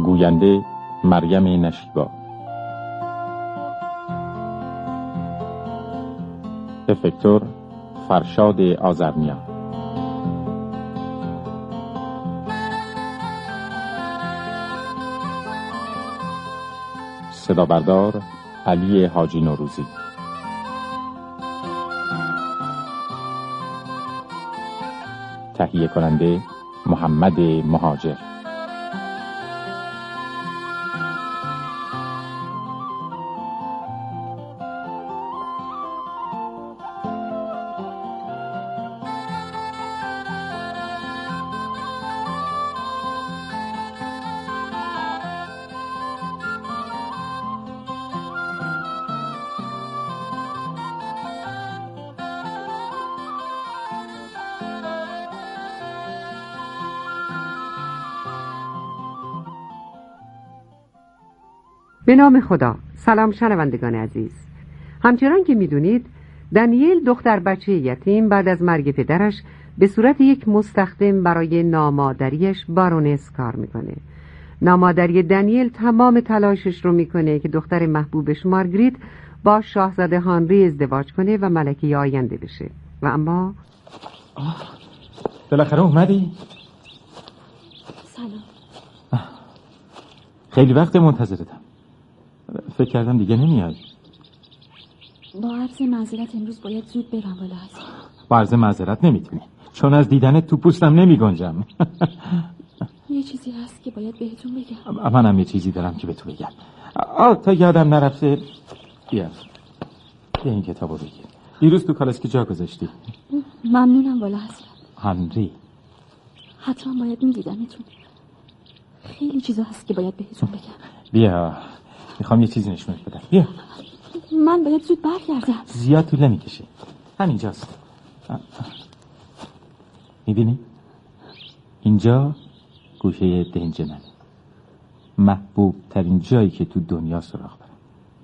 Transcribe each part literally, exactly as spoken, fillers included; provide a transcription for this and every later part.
گوینده مریم نشیبا. افکتور فرشاد آذرنیا. صدا بردار علی حاجی نوروزی. تهیه کننده محمد مهاجر. به نام خدا. سلام شنوندگان عزیز. همچنان که میدونید دانیل دختر بچه یتیم بعد از مرگ پدرش به صورت یک مستخدم برای نامادریش بارونس کار میکنه. نامادری دانیل تمام تلاشش رو میکنه که دختر محبوبش مارگریت با شاهزاده هانری ازدواج کنه و ملکه آینده بشه. و اما بالاخره اومدی؟ سلام. خیلی وقت منتظرتم. فکر کردم دیگه نمیای. با عرض معذرت امروز باید زود برم والا هستم. با عرض معذرت نمیتونی، چون از دیدنت تو پوستم نمیگنجم. یه چیزی هست که باید بهتون بگم. منم یه چیزی دارم که به تو بگم. آه تا یادم نرفته. بیا بیا این کتابو بگیر. دیروز تو کالاسکی جا گذاشتی. ممنونم والا هستم. هنری حتما باید میدیدمتون. خیلی چیزا هست که باید بهتون بگم. بیا میخوام یه چیزی نشونت بدم. بیا. من باید زود برگردم. زیاد طول نمیکشه. همینجاست. میبینی؟ اینجا گوشه دنج منه. محبوب ترین جایی که تو دنیا سراغ برم.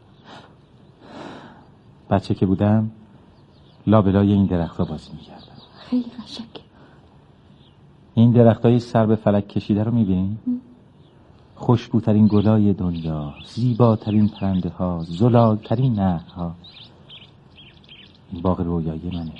بچه که بودم لابلای این درخت‌ها بازی میکردم. خیلی قشنگه. این درختای سر به فلک کشیده رو میبینی؟ خوشبوترین گلای دنیا، زیباترین پرنده ها، زلالترین نهرها. این باغ رویایی منه.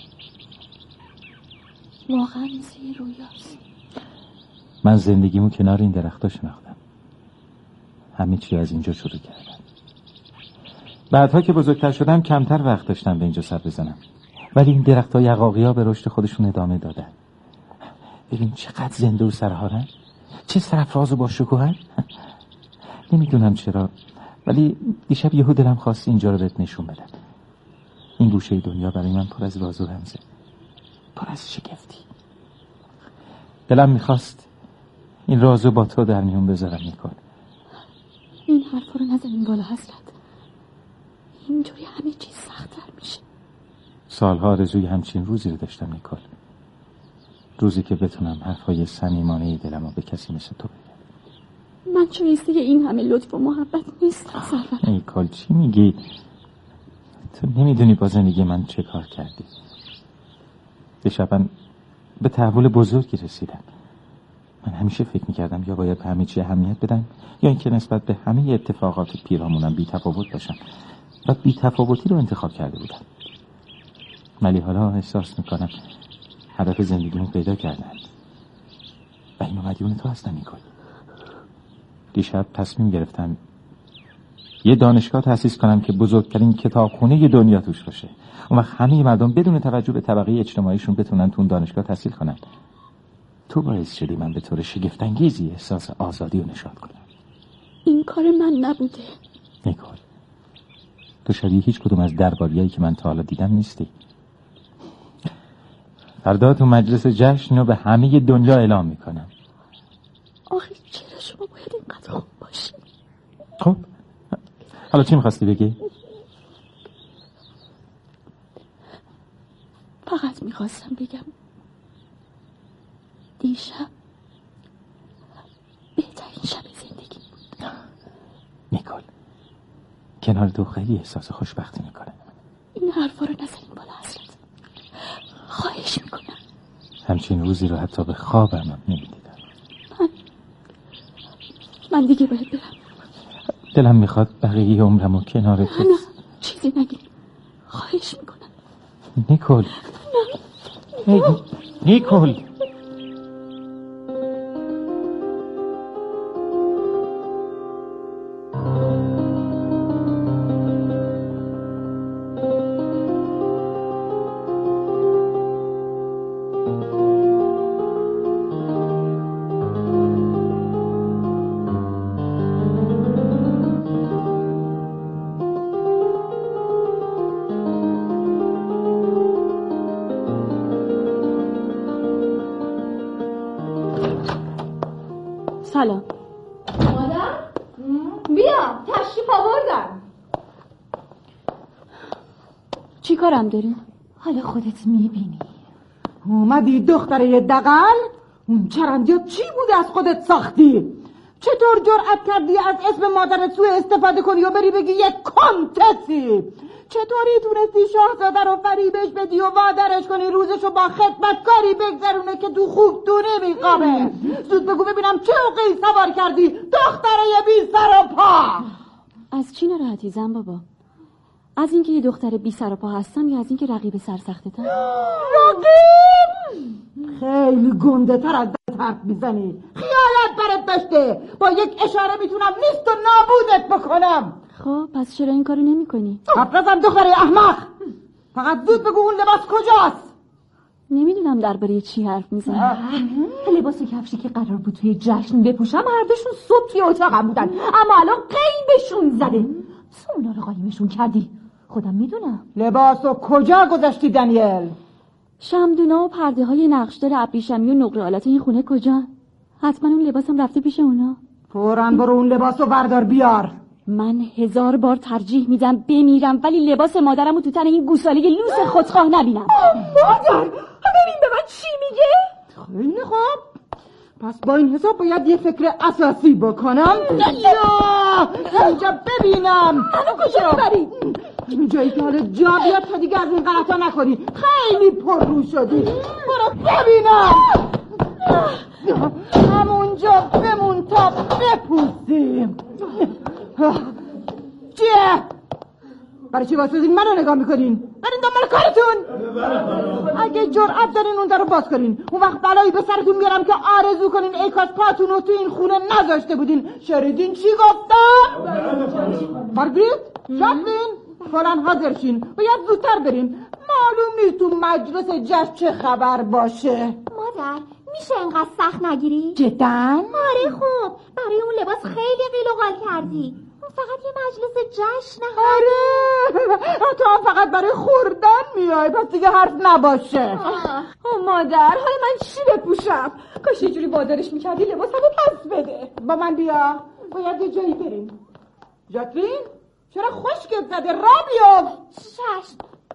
واقعا مثل یه رویاست. من زندگیمو کنار این درخت‌ها شناختم. همه چی از اینجا شروع کردم. بعدها که بزرگتر شدم کمتر وقت داشتم به اینجا سر بزنم، ولی این درخت‌ها یقاقی‌ها به رشد خودشون ادامه دادن. ببین چقدر زنده و سرحالن، چه سرفراز و با شکوهن. نمیدونم چرا، ولی دیشب یهو دلم خواست اینجا رو بهت نشون بدم. این گوشه دنیا برای من پر از راز و رمزه، پر از شگفتی. دلم میخواست این رازو با تو در میون بذارم. میکن این حرفا رو نزنین والا حضرت. اینجوری همه چیز سخت‌تر میشه. سالها آرزوی همچین روزی رو داشتم نیکل. روزی که بتونم حرفای صمیمانه دلم رو به کسی مثل تو بگم. من شایسته این همه لطف و محبت نیستم سرور. نیکل چی میگی؟ تو نمیدونی با زندگی من چه کار کردی. دیشب من به تحول بزرگی رسیدم. من همیشه فکر میکردم یا باید به همه چی اهمیت بدم یا اینکه نسبت به همه اتفاقات پیرامونم بی تفاوت باشم، و بی تفاوتی رو انتخاب کرده بودم. ولی حالا احساس میکنم هدف زندگیمو پیدا کردم و اینو مدیون تو هستم. نیکل دیشب تصمیم گرفتم یه دانشگاه تأسیس کنم که بزرگترین کتابخونه دنیا توش باشه. اون وقت همه مردم بدون توجه به طبقه اجتماعیشون بتونن تو اون دانشگاه تحصیل کنن. تو باعث شدی من به طور شگفت‌انگیزی احساس آزادی رو نشاط کنم. این کار من نبوده. نیکل تو شبیه هیچ کدوم از درباریایی که من تا حالا دیدم نیستی. فردا تو مجلس جشن رو به همه دنیا اعلام میکنم. آخه چرا شما باید اینقدر خوب باشی؟ خب حالا چی میخواستی بگی؟ فقط میخواستم بگم دیشب بهترین شب زندگی بود. نیکل کنار تو خیلی احساس خوشبختی میکنه. این حرفا رو نزنیم بالا حضرت، خواهش میکنم. همچین روزی رو حتی به خوابم هم نمیدیدم. من من دیگه باید برم. دلم میخواد بقیه عمرمو کنار تو. نه چیزی نگی، خواهش میکنم. نیکول. نه نیکول. سلام. مادر؟ بیا تشریف آوردم. چی کارم داری؟ حالا خودت میبینی. اومدی دختره دقل؟ اون چرندیات چی بوده از خودت ساختی؟ چطور جرأت کردی از اسم مادرت سوء استفاده کنی و بری بگی یک کنتسی؟ چطوری تونستی شاهزاده رو فریبش بدی و وادرش کنی روزشو با خدمتکاری بگذرونه که تو خوب تو نمیخوابه؟ زود بگو ببینم چه عقی سوار کردی دختره بی سر و پا؟ از چی ناراحتی زن بابا؟ از اینکه یه دختر بی سر و پا هستم یا از اینکه رقیب سرسختتم؟ رقیب؟ خیلی گنده تر از دست حرف میزنی. خیالت برت داشته با یک اشاره میتونم نیست و نابودت بکنم. خب پس چرا این کارو نمی کنی؟ حفظم دختره احمق. فقط زود بگو اون لباس کجاست؟ نمیدونم درباره چی حرف میزنی. لباس کفشی که قرار بود توی جشن بپوشم هر دوشون صبح توی اتاقم بودن، اما الان قیبشون زده. تو اونا رو قایمشون کردی؟ خودم میدونم. لباسو کجا گذاشتی دنیل؟ شمدونا و پرده های نقشدار ابریشمی و نقره آلات این خونه کجا؟ حتما اون لباسم رفته پیش اونا. فوراً برو اون لباسو بردار بیار. من هزار بار ترجیح میدم بمیرم ولی لباس مادرمو تو تن این گوساله لوس خودخواه نبینم. مادر ببین به من چی میگه؟ خیلی خوب، پس با این حساب باید یه فکر اساسی بکنم. یا اینجا ببینم. منو کجا ببری؟ این جایی که حالا جا بیاد تا دیگه از این غلطا نکنی. خیلی پر رو شدی. برو ببینم. همونجا بمون تا بپوسیم. چیه؟ برای چی واسه منو نگاه میکنین؟ برین دنبال کارتون. اگه جرأت دارین اون درو باز کنین اون وقت بلایی به سرتون میارم که آرزو کنین ای کاش پاتونو تو این خونه نذاشته بودین. شنیدین چی گفتم؟ مارگریت، شاکلین، فلان حاضر شین. باید زودتر برین. معلوم نیست تو مجلس جشن چه خبر باشه. مادر میشه اینقدر سخت نگیری؟ جداً؟ آره خب برای اون لباس خیلی قیل و قال کردی. اون فقط یه مجلس جشن. آره تو هم فقط برای خوردن میای پس دیگه حرف نباشه. آه مادر حالا من چی بپوشم؟ کاش یه جوری وادارش میکردی لباسمو پس بده. با من بیا، باید یه جایی بریم. جاکلین چرا خشکت زده؟ را بیفت. شش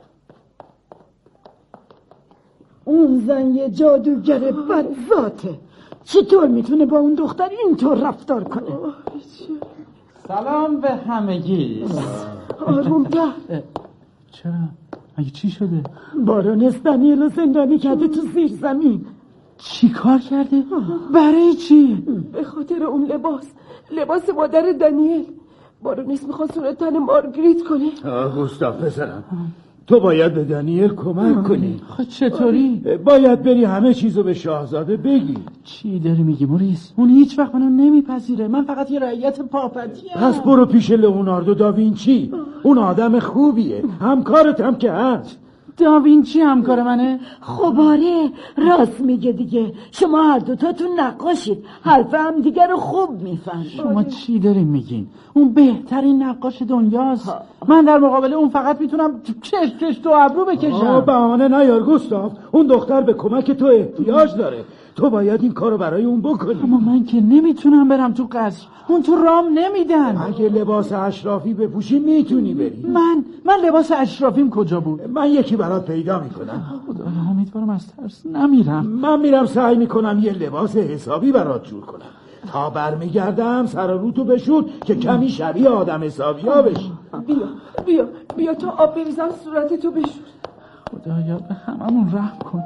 اون زن یه جادوگر بدذاته. چطور میتونه با اون دختر اینطور رفتار کنه؟ سلام به همگی. آروم‌تر. چرا؟ مگه چی شده؟ بارونس دنیل رو زندانی کرده تو زیر زمین. چی کار کرده؟ برای چی؟ به خاطر اون لباس لباس مادر دنیل. بارونس میخواد صورت تن مارگریت کنه. آه گوستاف پسرم، تو باید به دنیل کمک کنی. خب چطوری؟ باید بری همه چیزو به شاهزاده بگی. چی داری میگی موریس؟ اون هیچ وقت منو نمیپذیره. من فقط یه رعیت پاپتیم. پس برو پیش لئوناردو داوینچی. اون آدم خوبیه، همکارت هم که هست. داوینچی همکار منه؟ خب آره راست میگه دیگه. شما هر دوتاتون نقاشید، حرف هم دیگه رو خوب میفهمید. شما چی دارین میگین؟ اون بهترین نقاش دنیاست. من در مقابل اون فقط میتونم چش چش تو ابرو بکشم. بهانه نیار گوستاف، اون دختر به کمک تو احتیاج داره. تو باید این کارو برای اون بکنی. اما من که نمیتونم برم تو قصر. اون تو رام نمیدن. اگه لباس اشرافی بپوشی میتونی بری. من من لباس اشرافیم کجا بود؟ من یکی برات پیدا میکنم. خدایا امیدوارم از ترس نمیرم. من میرم سعی میکنم یه لباس حسابی برات جور کنم. تا برمیگردم سر و روتو بشور که کمی شبیه آدم حسابیا بشی. بیا بیا بیا تا آب بریزم صورتتو بشور. خدایا به هممون رحم کن.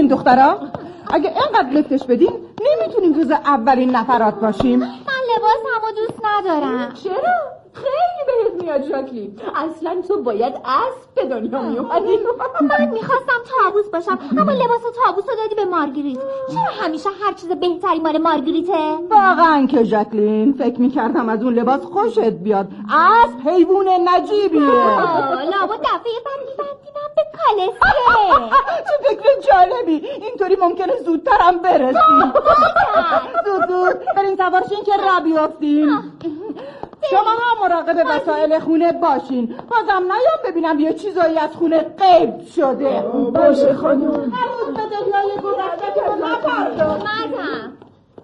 بشین دخترا. اگه اینقدر لفتش بدین نمیتونیم جز اولین نفرات باشیم. من لباس همو دوست ندارم. چرا؟ خیلی بهت میاد ژاکلین. اصلا تو باید اسب به دنیا میومدی. من میخواستم طاووس باشم اما لباس طاووس رو دادی به مارگریت. چرا همیشه هر چیز بهتری مال مارگریته؟ واقعا که ژاکلین فکر میکردم از اون لباس خوشت بیاد. اسب حیوان نجیبیه. لابا دفعه بعد میبندیمم به کالسکه. چه فکر جالبی. اینطوری ممکنه زودترم برسیم. زود زود بریم سوارشین که را بیافتیم. شما هم مراقب وسایل خونه باشین. بازم نیام ببینم یه چیزایی از خونه غیب شده. باشه خانم. هر روز به دنیای گذشته که نپرداز. مدام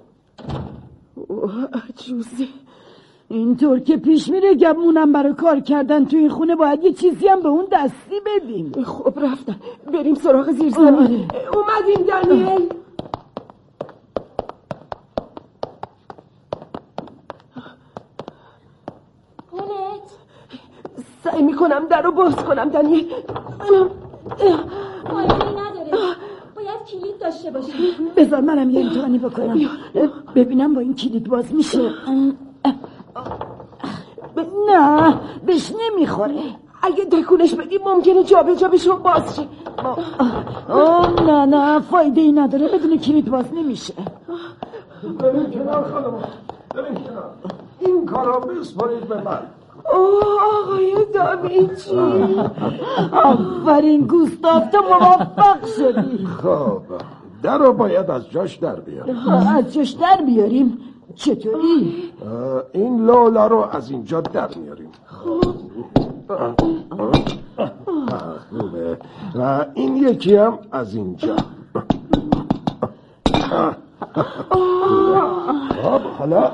عجوزه. اینطور که پیش میره گمونم برای کار کردن تو این خونه باید یه چیزی هم به اون دستی بدیم. خب رفتن. بریم سراغ زیر زمین. اومدیم دانیل. سعی میکنم در رو باز کنم دانیل. فایده نداره. باید کلید داشته باشه. بذار منم یه امتحانی بکنم ببینم با این کلید باز میشه. نه بهش نمیخوره. اگه تکونش بدیم ممکنه جا به جا بشه و باز شه. آه نه نه فایده ای نداره بدون کلید باز نمیشه. بریم کنار خانم. بریم کنار. این کارا بسپارید به من. اوه آقای داوینچی. آفرین گوستاف تو موفق شدی. خب در رو باید از جاش در بیاریم. از جاش در بیاریم؟ چطوری؟ این لولا رو از اینجا در میاریم. خوبه. و این یکی هم از اینجا. خب حالا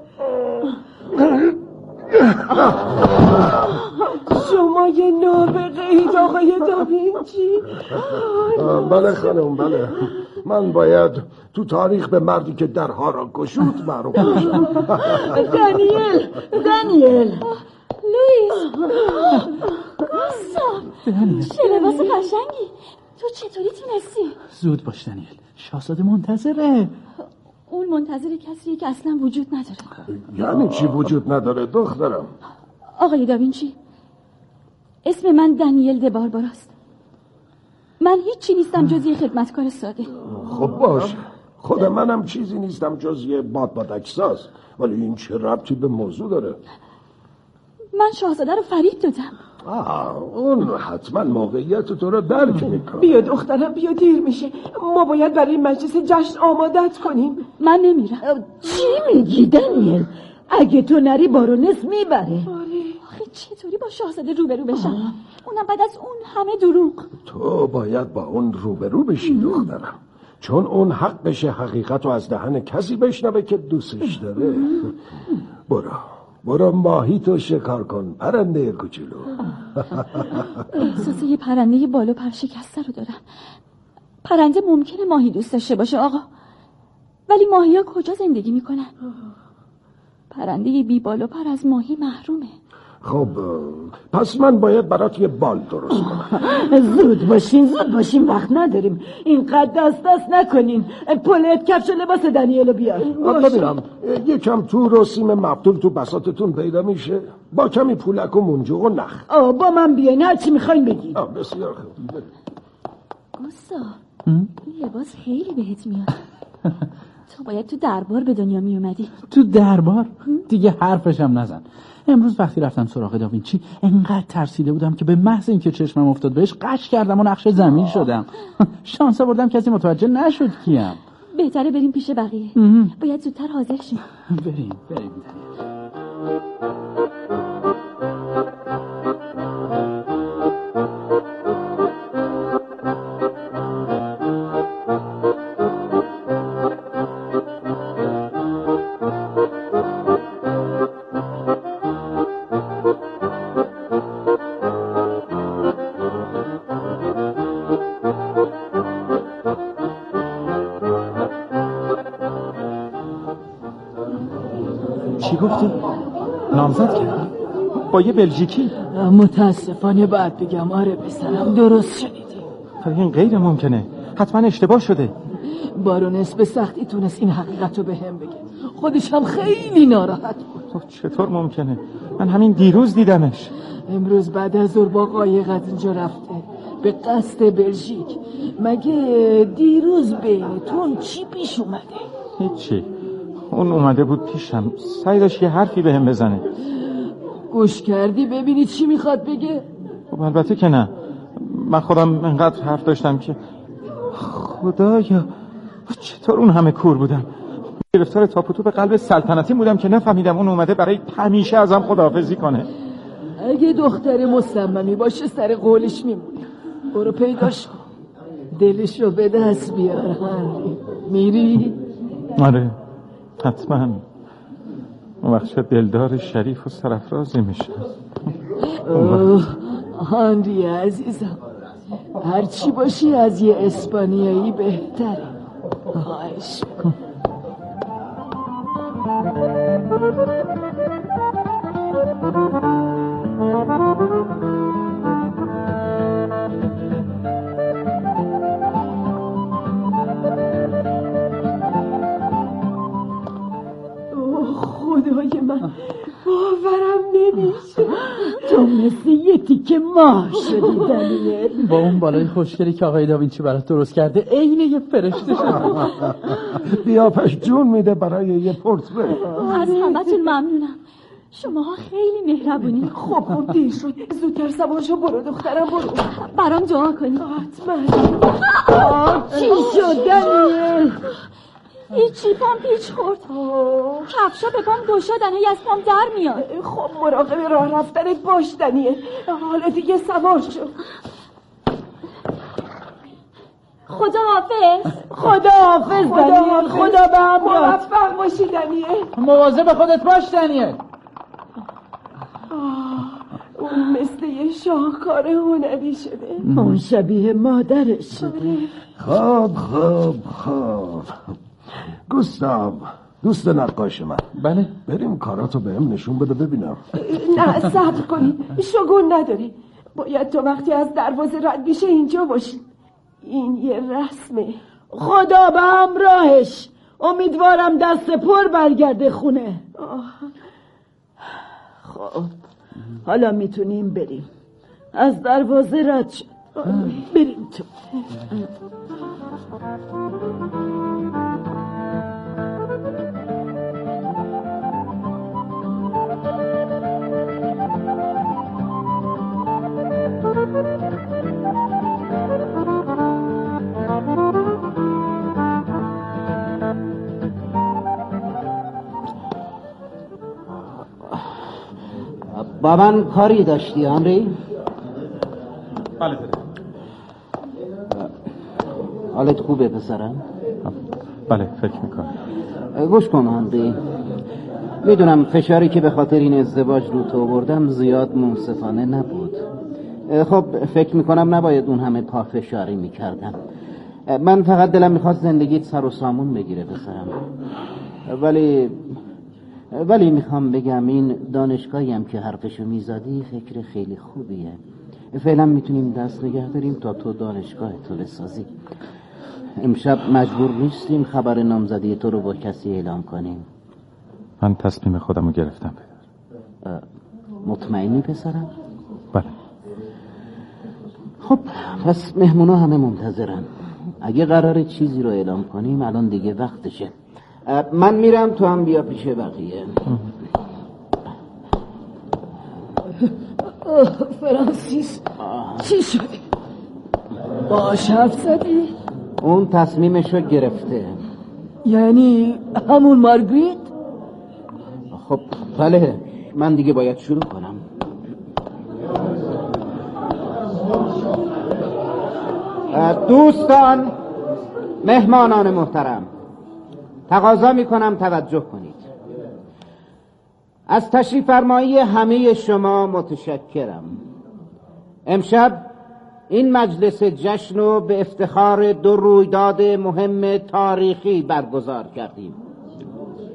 شما یه نابغه اید آقای داوینچی. بله خانم بله. من باید تو تاریخ به مردی که درها را گشود معروف بشم. دانیل دانیل لوئیس. چه لباس قشنگی. تو چطوری تونستی؟ زود باش دانیل. شاهزاده منتظره. اون منتظر کسیه که اصلا وجود نداره. یعنی چی وجود نداره دخترم؟ آقای داوینچی اسم من دانیل د بارباراست. من هیچی نیستم جز یه خدمتکار ساده. خب باش. خود منم چیزی نیستم جز یه باد بادکساز. ولی این چه ربطی به موضوع داره؟ من شاهزاده رو فریب دادم. آه اون حتما موقعیت تو رو درک میکنه. بیا دخترم بیا دیر میشه. ما باید برای مجلس جشن آمادت کنیم. من نمیرم. چی میگی دانیل؟ اگه تو نری بارونس میبره. آخه چطوری با شاهزاده روبرو بشم؟ اونم بعد از اون همه دروغ. تو باید با اون روبرو بشی دخترم. چون اون حق بشه حقیقت رو از دهن کسی بشنوه که دوستش داره. برو برو ماهی تو شکار کن پرنده کوچولو. احساس یه پرنده بالا پر شکسته رو دارم. پرنده ممکنه ماهی دوست داشته باشه آقا، ولی ماهی ها کجا زندگی میکنن؟ پرنده بی بالا پر از ماهی محرومه. خب پس من باید برات یه بال درست کنم. زود باشین زود باشین وقت نداریم. اینقدر دست دست نکنین. پولت کفش لباس دانیلو بیار. ببینم یکم تور و سیم مبتول تو بساطتون پیدا میشه با کمی پولک و منجوق و نخ. آه با من بیاین هر چی میخواین بگین. بسیار خوب. گوستا این لباس خیلی بهت میاد. تو باید تو دربار به دنیا می اومدی. تو دربار؟ دیگه حرفش هم نزن. امروز وقتی رفتم سراغ داوینچی انقدر ترسیده بودم که به محض اینکه چشمم افتاد بهش قش کردم و نقش زمین شدم. شانس آوردم کسی متوجه نشد کیم. بهتره بریم پیش بقیه. باید زودتر حاضر شیم. بریم بریم. چی گفتی؟ نامزد کرد؟ با یه بلژیکی؟ متاسفانه باید بگم آره پسرم درست شنیدی. این غیر ممکنه. حتما اشتباه شده. بارونس به سختی تونست این حقیقت رو به هم بگه. خودش هم خیلی ناراحت بود. چطور ممکنه؟ من همین دیروز دیدمش. امروز بعد از ظهر با قایق از اینجا رفته به قصد بلژیک. مگه دیروز بینتون چی پیش اومده؟ هیچی. اون اومده بود پیشم، سعی داشت یه حرفی به هم بزنه. گوش کردی ببینی چی میخواد بگه؟ خب البته که نه. من خودم انقدر حرف داشتم که خدایا چطور اون همه کور بودم. گرفتار تاپوتو به قلب سلطنتی بودم که نفهمیدم اون اومده برای همیشه ازم خداحافظی کنه. اگه دختر مصممی باشه سر قولش میمونه. برو پیداش کن، دلشو به دست بیار. میری؟ آره حتما. اون وقت چه دلدار شریف و سرافرازی میشه. هانری عزیزم، هرچی باشی از یه اسپانیایی بهتره. خواهش کن. خدای من باورم نمیشه. تو مثل یه تیکه ماه شدی دنیل. با اون بالای خوشگلی که آقای داوینچی برات درست کرده عین یه فرشته شد. بیاپش جون میده برای یه پورتره. از همتون ممنونم. شماها خیلی مهربونی. خب خب دیر شد، زودتر سوار شو. برو دخترم برو. برام دعا کنی. حتما. چی شد دنیل؟ هیچی، پام پیچ خورد. کفشا به پام گشادن، از پام در میاد. خب مراقب راه رفتنت باش دنیل. حالا دیگه سوار شو. خدا حافظ. خدا حافظ دنیل. خدا به هم بیاد. موفق باشی دنیل. مواظب خودت باش دنیل. اون مثل یه شاهکار هنری شده. اون شبیه مادرش شده. خب خب خب گوستاو، دوست نقاش من. بله. بریم کاراتو بهم نشون بده ببینم. نه صبر کنی، شگون نداری. باید تو وقتی از دروازه رد میشه اینجا باشی. این یه رسمه. خدا به همراهش. امیدوارم دست پر برگرده خونه. خب حالا میتونیم بریم. از دروازه رد شد. بریم تو. با من کاری داشتی هنری؟ بله پدر. حالت خوبه پسرم؟ بله فکر میکنم. گوش کن هنری، میدونم فشاری که به خاطر این ازدواج رو تو بردم زیاد منصفانه نبود. خب فکر میکنم نباید اون همه پافشاری میکردم. من فقط دلم میخواست زندگیت سر و سامون بگیره پسرم. ولی ولی میخوام بگم این دانشگاهی هم که حرفشو میزدی فکر خیلی خوبیه. فعلا میتونیم دست نگه داریم تا تو دانشگاه تو بسازی. امشب مجبور نیستیم خبر نامزدی تو رو با کسی اعلام کنیم. من تصمیم خودم رو گرفتم پدر. مطمئنی پسرم؟ بله. خب پس مهمونا همه منتظرن. اگه قراره چیزی رو اعلام کنیم الان دیگه وقتشه. من میرم تو هم بیا پیش بقیه. فرانسیس چی شده؟ باش حرف زدی؟ اون تصمیمشو گرفته. یعنی همون مارگریت؟ خب بله، من دیگه باید شروع کنم. دوستان، مهمانان محترم، تقاضا میکنم توجه کنید. از تشریف فرمایی همه شما متشکرم. امشب این مجلس جشن رو به افتخار دو رویداد مهم تاریخی برگزار کردیم.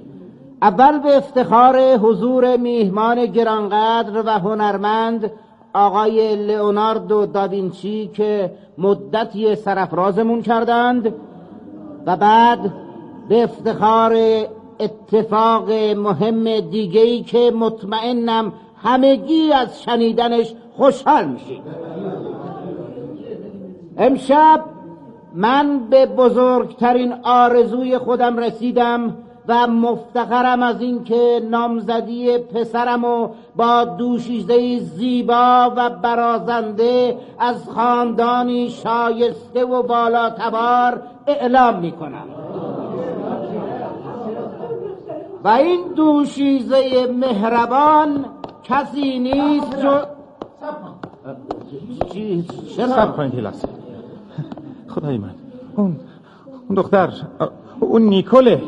اول به افتخار حضور میهمان گرانقدر و هنرمند آقای لئوناردو داوینچی که مدتی سرافرازمون کردند و بعد به افتخار اتفاق مهم دیگه‌ای که مطمئنم همگی از شنیدنش خوشحال میشید. امشب من به بزرگترین آرزوی خودم رسیدم و مفتخرم از این که نامزدی پسرمو با دوشیزه زیبا و برازنده از خاندانی شایسته و بالاتبار اعلام میکنم و این دوشیزه مهربان کسی نیست جو سب کنید هیلاس. خدای من، اون اون دختر، اون نیکوله،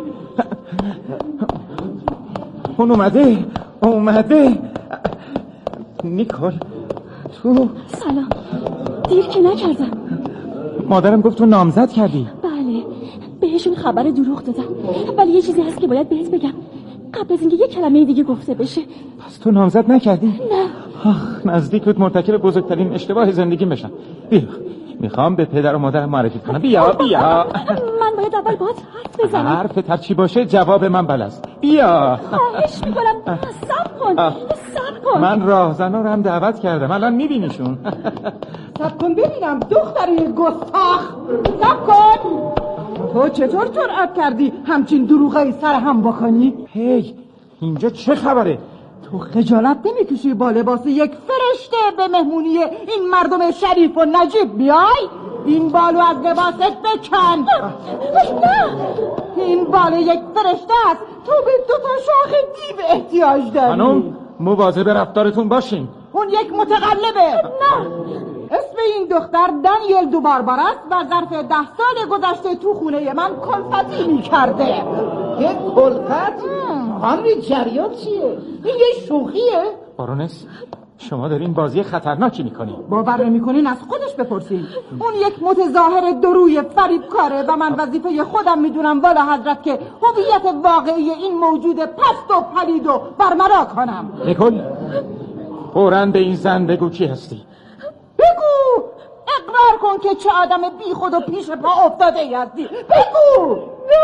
اون اومده اومده نیکول تو. سلام، دیر که نکردم. مادرم گفت تو نامزد کردی. بله، بهشون خبر دروغ دادم، ولی یه چیزی هست که باید بهت بگم قبل از اینکه یه کلمه دیگه گفته بشه. پس تو نامزد نکردی؟ نه. آخ، نزدیک بود مرتکب بزرگترین اشتباه زندگی بشم. بیا، میخوام به پدر و مادرم معرفی کنم. بیا بیا. من باید اول باهات حرف بزنم. حرف هر چی باشه جواب من بلست. بیا. خواهش میکنم صبر کن. صبر کن. من راهزنا رو هم دعوت کردم، الان میبینیشون. صبر کن ببینم دختری گستاخ. صبر کن. تو چطور جرأت کردی همچین دروغی سر هم بکنی؟ هی، اینجا چه خبره؟ تو خجالت نمیکشی با لباس یک فرشته به مهمونی این مردم شریف و نجیب بیای؟ این بالو از لباست بکن. نه، این بالو یک فرشته است. تو به دو تا شاخ دیو احتیاج داری. خانم، مواظب رفتارتون باشین. اون یک متقلبه. نه. اسم این دختر دانیل دو باربار است و ظرف ده سال گذشته تو خونه من کلفتی میکرده. یک کلفت؟ خانمی جریان چیه؟ این یه شوخیه؟ بارونس، شما دارین بازی خطرناکی میکنین. باور نمیکنین از خودش بپرسین. اون یک متظاهر دروی فریبکاره و من وظیفه خودم میدونم والا حضرت که هویت واقعی این موجود پست و پلید و برملا کنم. نیکول، فوراً به این زن بگو کی هستی. بگو، اقرار کن که چه آدم بی خود و پیش پا افتاده ای هستی. بگو.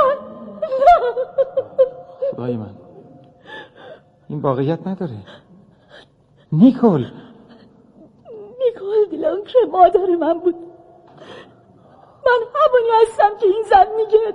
خدای من، این واقعیت نداره. نیکول نیکول دیلانکر مادر من بود. من همونی هستم که این زن میگه.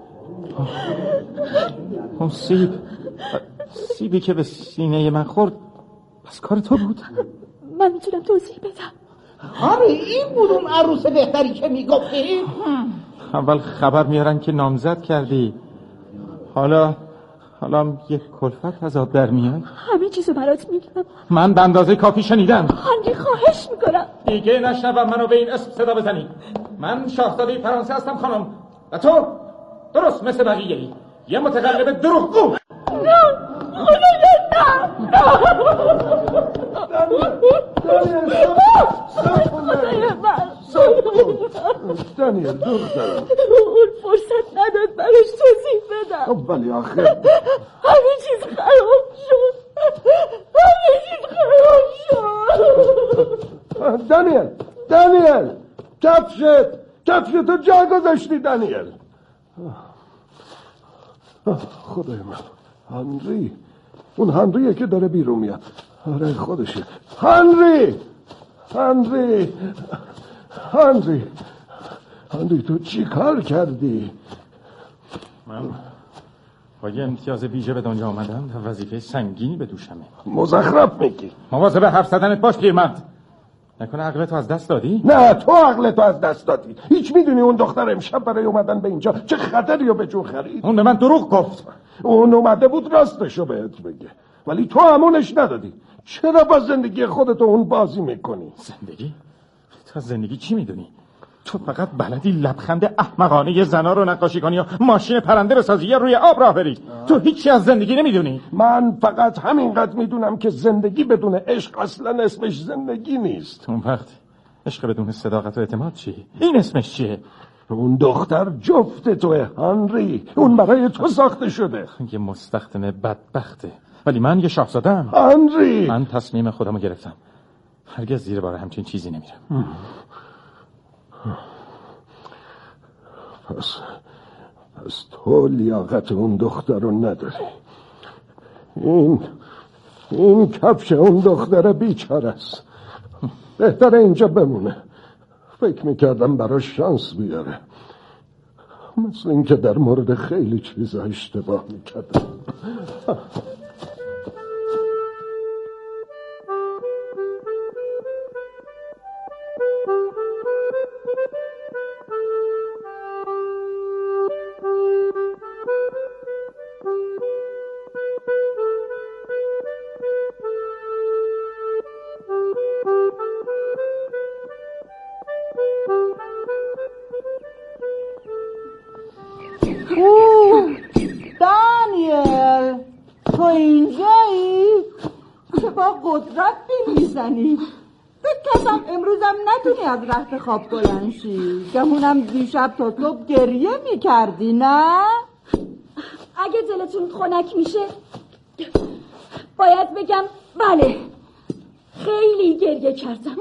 اون سیب سیبی که به سینه من خورد پس کار تو بود. من میتونم توضیح بدم. آره، این بود اون عروس بهتری که میگفتی. اول خبر میارن که نامزد کردی، حالا حالا یک کلفت از آب در میاد. همه چیزو برات میگم. من به اندازه کافی شنیدم. هنری خواهش میکنم دیگه نشنوم منو به این اسم صدا بزنی. من شاهزاده فرانسه هستم خانم و تو درست مثل بقیه ای یه متقلب دروغگو. نه خدایا نه. دانیل دخترم، اون فرصت نداد براش توضیح بدم. ولی آخه همه چیز خراب شد. همه چیز خراب شد. دانیل دانیل کفشت کفشت تو جا گذاشتی دانیل. خدای من، هنری، اون هنریه که داره بیرون میاد. آره خودشه. هنری هنری هنری هنری تو چی کار کردی؟ من با یه امتیاز ویژه به دنیا آمدم و وظیفه سنگینی به دوشمه. مزخرف میگی. مواظب حرف زدنت باش پیرمرد. نکنه عقلتو از دست دادی؟ نه، تو عقلتو از دست دادی. هیچ میدونی اون دختر امشب برای اومدن به اینجا چه خطری رو به جون خرید؟ اون به من دروغ گفت. اون اومده بود راستشو بهت بگه، ولی تو همونش ندادی. چرا با زندگی خودتو اون بازی میکنی؟ زندگی؟ تو از زندگی چی میدونی؟ تو فقط بلدی لبخند احمقانه یه زنا رو نقاشی کنی یا ماشین پرنده بسازی یا روی آب راه بری. تو هیچی از زندگی نمیدونی. من فقط همینقدر میدونم که زندگی بدون عشق اصلا اسمش زندگی نیست. اون وقت عشق بدون صداقت و اعتماد چی؟ این اسمش چیه؟ اون دختر جفت توه هنری. اون برای تو ساخته شده. یه مستخدم بدبخته، ولی من یه شاهزاده‌ام. هنری، من تصمیم خودمو گرفتم. هرگز زیر بار همچین چیزی نمیرم. پس پس تو لیاقت اون دختر رو نداری. این این کفش اون دختر بیچاره است. بهتره اینجا بمونه. فکر میکردم براش شانس بیاره، مثل اینکه در مورد خیلی چیزا اشتباه میکردم. از رخت خواب بلند شی. گمونم دیشب تا صبح گریه میکردی نه؟ اگه دلتون خنک میشه باید بگم بله، خیلی گریه کردم.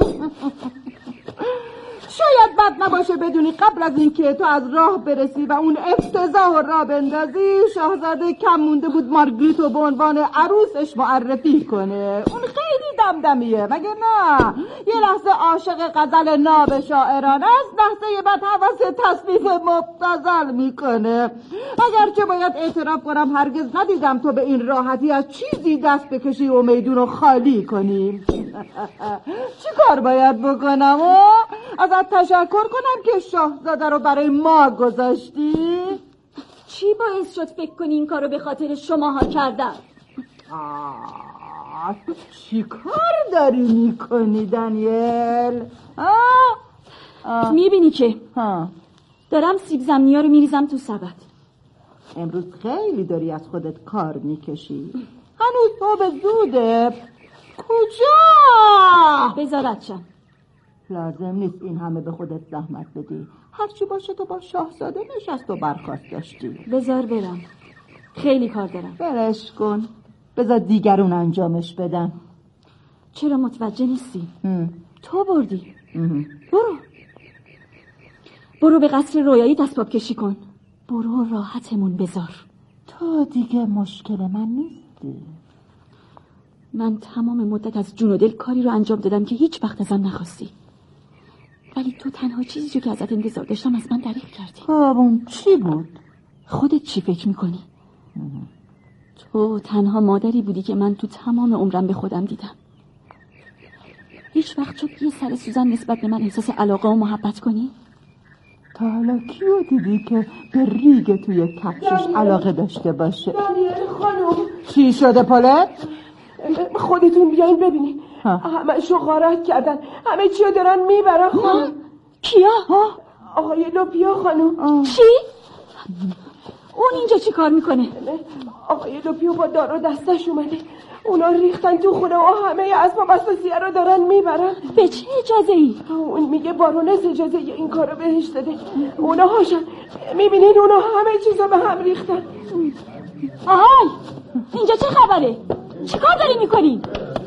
شاید بد نباشه بدونی قبل از اینکه تو از راه برسی و اون افتضاح را بندازی، شاهزاده کم مونده بود مارگریتو به عنوان عروسش معرفی کنه. اون خیلی دمدمیه مگه نه؟ یه لحظه عاشق غزل ناب شاعران است، لحظه بعد هوس تصنیف مبتذل میکنه. اگرچه باید اعتراف کنم هرگز ندیدم تو به این راحتی از چیزی دست بکشی و میدون رو خالی کنی. چی کار باید بکنم؟ ازت تشکر کنم که شاهزاده رو برای ما گذاشتی؟ چی باعث شد فکر کنی این کارو به خاطر شماها کردم؟ چی کار داری میکنی دانیل؟ میبینی که ها. دارم سیب زمینی ها رو میریزم تو سبد. امروز خیلی داری از خودت کار میکشی. هنوز صبح زوده. کجا؟ بذارتشم. لازم نیست این همه به خودت زحمت بدی. هرچی باشه تو با شاهزاده نشست و برخاست داشتی. بذار برم، خیلی کار دارم. برش کن، بذار دیگرون انجامش بدن. چرا متوجه نیستی؟ هم. تو بردی. هم. برو برو به قصر رویایی دستباب کشی کن. برو راحتمون بذار. تو دیگه مشکل من نیستی. من تمام مدت از جون و دل کاری رو انجام دادم که هیچ وقت ازم نخواستی، ولی تو تنها چیزی رو که ازت انتظار داشتم از من دریغ کردی. خب اون چی بود؟ خودت چی فکر میکنی؟ تو تنها مادری بودی که من تو تمام عمرم به خودم دیدم. هیچ وقت شد یه سر سوزن نسبت به من احساس علاقه و محبت کنی؟ تا حالا کیو دیدی که به ریگ توی کفشش علاقه داشته باشه؟ دانیل خانم چی شده پالت؟ خودتون بیاین ببینین، همه شو غارت کردن، همه چیو دارن میبرن خانم. کیا؟ آقای لوپیا خانم. چی؟ اون اینجا چی کار میکنه؟ آقای لوپیا با دارو دستش اومده، اونا ریختن تو خونه و همه اسباب اساسیه رو دارن میبرن. به چه اجازه ای؟ اون میگه بارونس اجازه این کارو بهش داده. اونا هاشن، میبینین اونا همه چیزا به هم ریختن. آهای اینجا چه خبره؟ چی کار داری میکنی؟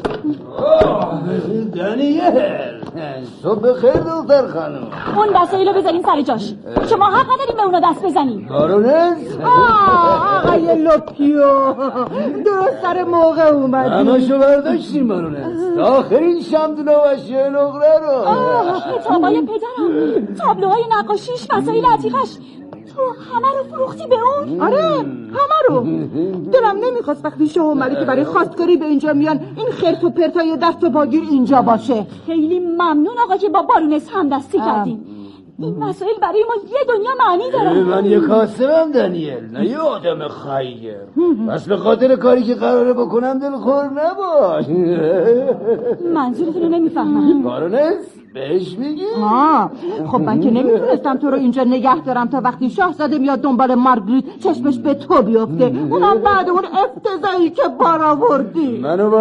دانیل صبح بخیر دختر خانم. اون وسایل رو بذارین سر جاش. شما حق نداریم به اونا دست بزنین. بارونس آقای لوپیو درست سر موقع اومدی. همه شو برداشتیم بارونس، آخرین شمدون و اشیاء نقره رو. کتابای پدرم، تابلوهای نقاشیش، وسایل عتیقش، تو همه رو فروختی به اون؟ آره همه رو. دلم نمیخواست وقتی شاه و ملکه برای خواستگاری به اینجا میان این خرت و پرتای دست و باگیر اینجا باشه. خیلی ممنون آقا که با بارونس همدستی کردیم. این مسائل برای ما یه دنیا معنی داره. من یه کاسبم دانیل، نه یه آدم خیر. بس به خاطر کاری که قراره بکنم دلخور نباش. منظورتون رو نمیفهمم. بارونس بهش میگی؟ آه خب من که نمیتونستم تو رو اینجا نگه دارم تا وقتی شاهزاده میاد دنبال مارگریت چشمش به تو بیفته، اونم بعد اون افتضاحی که بار آوردی. منو